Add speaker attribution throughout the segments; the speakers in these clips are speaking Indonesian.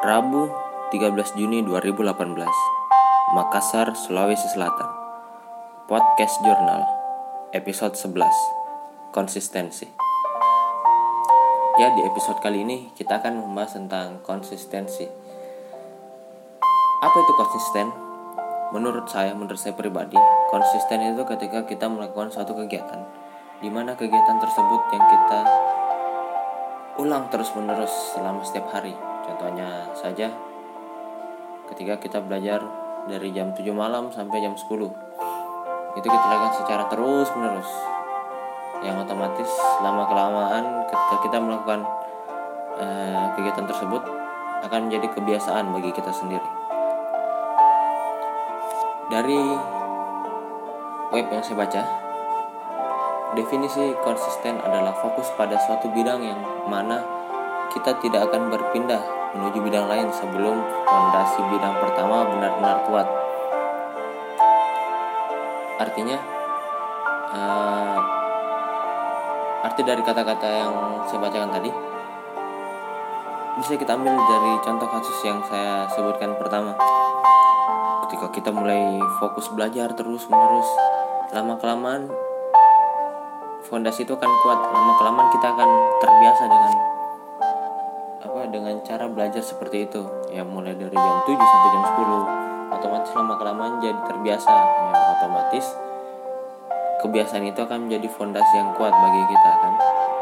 Speaker 1: Rabu 13 Juni 2018, Makassar, Sulawesi Selatan. Podcast Jurnal, episode 11, konsistensi. Ya, di episode kali ini kita akan membahas tentang konsistensi. Apa itu konsisten? Menurut saya pribadi, konsisten itu ketika kita melakukan suatu kegiatan, di mana kegiatan tersebut yang kita ulang terus-menerus selama setiap hari. Contohnya saja, ketika kita belajar dari jam 7 malam sampai jam 10, itu kita lakukan secara terus-menerus, yang otomatis lama-kelamaan ketika kita melakukan kegiatan tersebut akan menjadi kebiasaan bagi kita sendiri. Dari web yang saya baca, definisi konsisten adalah fokus pada suatu bidang yang mana kita tidak akan berpindah menuju bidang lain sebelum fondasi bidang pertama benar-benar kuat. Artinya, arti dari kata-kata yang saya bacakan tadi bisa kita ambil dari contoh kasus yang saya sebutkan pertama. Ketika kita mulai fokus belajar terus-menerus, lama-kelamaan fondasi itu akan kuat. Lama-kelamaan kita akan terbiasa dengan cara belajar seperti itu. Ya, mulai dari jam 7 sampai jam 10, otomatis lama-kelamaan jadi terbiasa. Ya, otomatis kebiasaan itu akan menjadi fondasi yang kuat bagi kita kan.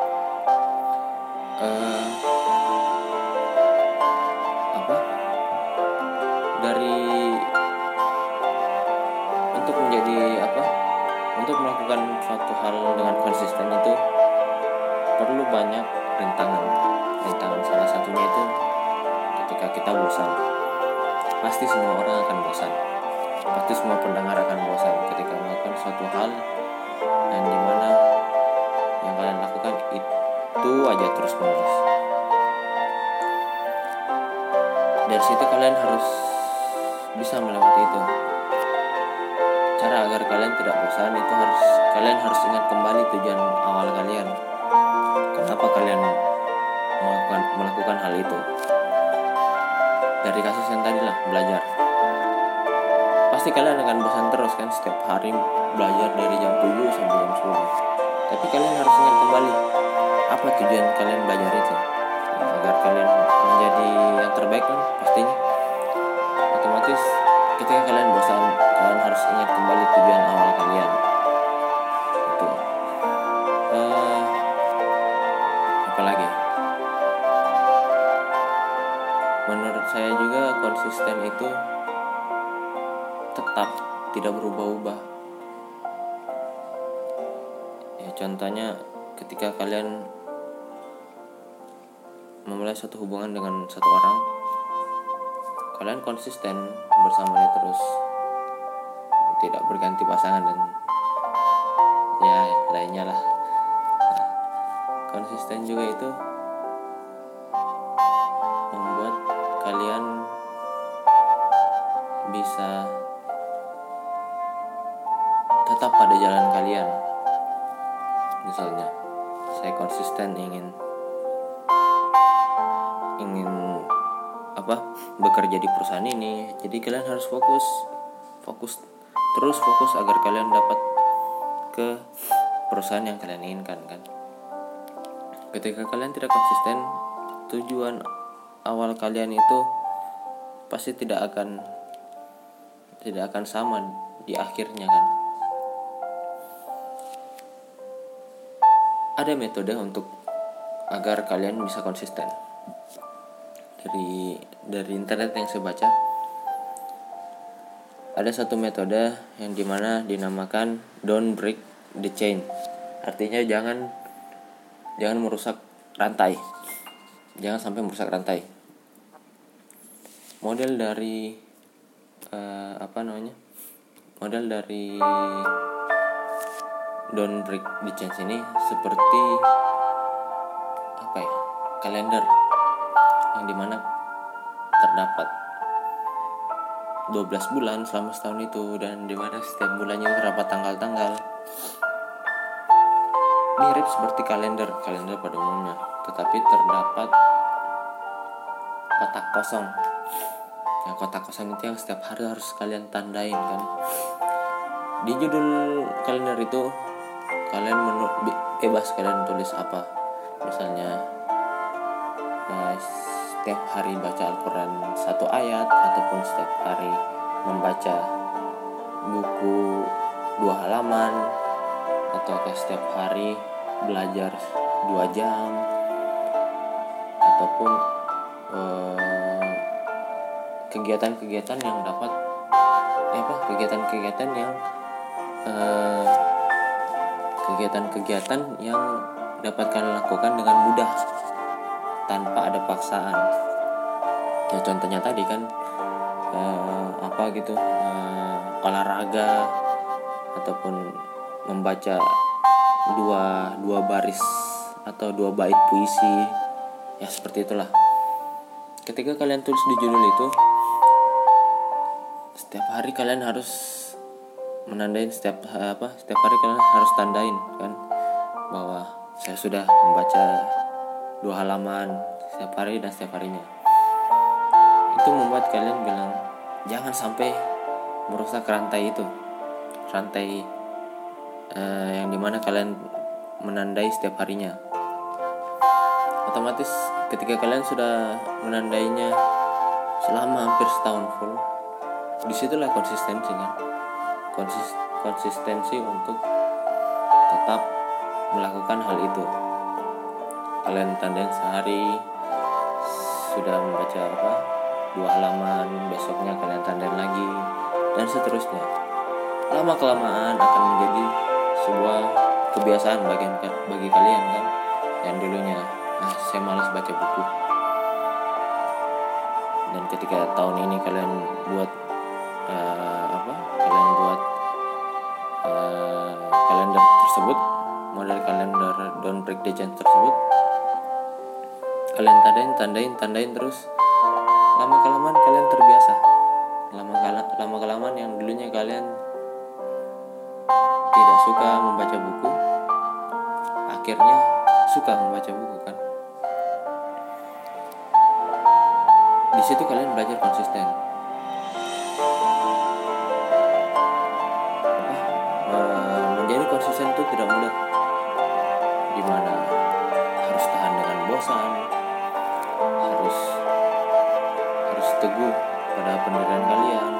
Speaker 1: Untuk melakukan suatu hal dengan konsisten itu perlu banyak rintangan. Salah satunya itu ketika kita bosan. Pasti semua orang akan bosan. Pasti semua pendengar akan bosan ketika melakukan suatu hal yang dimana yang kalian lakukan itu aja terus-menerus. Dari situ kalian harus bisa melewati itu. Cara agar kalian tidak bosan itu kalian harus ingat kembali tujuan awal kalian. Kenapa kalian melakukan hal itu? Dari kasus yang tadi lah, belajar. Pasti kalian akan bosan terus kan, setiap hari belajar dari jam 7 sampai jam 10. Tapi kalian harus ingat kembali apa tujuan kalian belajar itu. Agar kalian menjadi yang terbaik kan pastinya. Otomatis ketika kalian bosan, kalian harus ingat kembali tujuan awal kalian. Itu. Apalagi? Menurut saya juga konsisten itu tetap tidak berubah-ubah. Ya, contohnya ketika kalian memulai suatu hubungan dengan satu orang, kalian konsisten bersamanya terus, tidak berganti pasangan dan ya lainnya lah. Konsisten juga itu membuat kalian bisa tetap pada jalan kalian. Misalnya, saya konsisten ingin bekerja di perusahaan ini, jadi kalian harus fokus agar kalian dapat ke perusahaan yang kalian inginkan kan. Ketika kalian tidak konsisten, tujuan awal kalian itu pasti tidak akan sama di akhirnya kan. Ada metode untuk agar kalian bisa konsisten. Dari internet yang saya baca, ada satu metode yang dimana dinamakan don't break the chain. Artinya jangan merusak rantai. Jangan sampai merusak rantai. Model dari don't break the chain ini seperti kalender yang dimana terdapat 12 bulan selama setahun itu, dan dimana setiap bulannya terdapat tanggal-tanggal. Mirip seperti kalender pada umumnya, tetapi terdapat kotak kosong. Nah, kotak kosong itu yang setiap hari harus kalian tandain kan. Di judul kalender itu kalian bebas kalian tulis apa. Misalnya setiap hari baca Al-Quran 1 ayat, ataupun setiap hari membaca buku 2 halaman, atau setiap hari belajar 2 jam, ataupun kegiatan-kegiatan yang dapat kegiatan-kegiatan yang dapat kalian lakukan dengan mudah tanpa ada paksaan. Ya contohnya tadi kan olahraga, ataupun membaca dua baris atau 2 bait puisi, ya seperti itulah. Ketika kalian tulis di judul itu, setiap hari kalian harus menandain, setiap hari kalian harus tandain kan, bahwa saya sudah membaca 2 halaman setiap hari dan setiap harinya. Itu membuat kalian bilang jangan sampai merusak rantai yang dimana kalian menandai setiap harinya. Otomatis ketika kalian sudah menandainya selama hampir setahun full, disitulah konsistensi kan, konsistensi untuk tetap melakukan hal itu. Kalian tandain sehari sudah membaca 2 halaman, besoknya kalian tandain lagi, dan seterusnya. Lama kelamaan akan menjadi sebuah kebiasaan bagi kalian kan, yang dulunya saya malas baca buku, dan ketika tahun ini kalian buat kalender tersebut, model kalender Don't Break the Chain tersebut, kalian tandain terus. Lama kelamaan kalian terbiasa. Lama kelamaan yang dulunya kalian tidak suka membaca buku, akhirnya suka membaca buku kan. Di situ kalian belajar konsisten. Menjadi konsisten itu tidak mudah, dimana harus tahan dengan bosan, harus teguh pada pendirian kalian,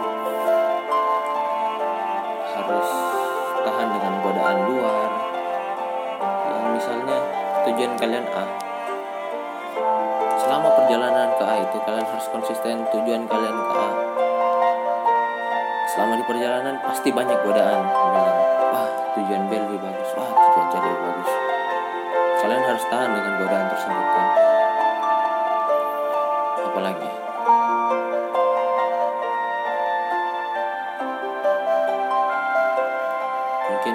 Speaker 1: harus tahan dengan godaan luar. Yang misalnya tujuan kalian A, selama perjalanan ke A itu kalian harus konsisten. Tujuan kalian ke A, selama di perjalanan pasti banyak godaan bilang, tujuan B lebih bagus, tujuan C lebih bagus. Kalian harus tahan dengan godaan tersebut kan. Apalagi mungkin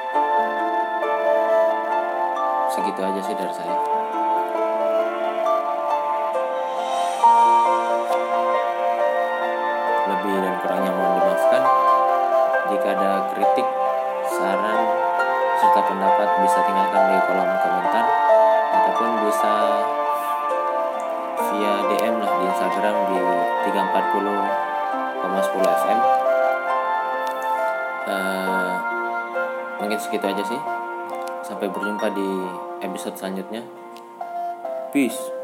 Speaker 1: segitu aja sih dari saya. Lebih dan kurangnya mohon dimaafkan. Jika ada kritik, saran, serta pendapat bisa tinggalkan di kolom komentar, ataupun bisa via DM lah di Instagram di 340,10 FM. Mungkin segitu aja sih. Sampai berjumpa di episode selanjutnya. Peace.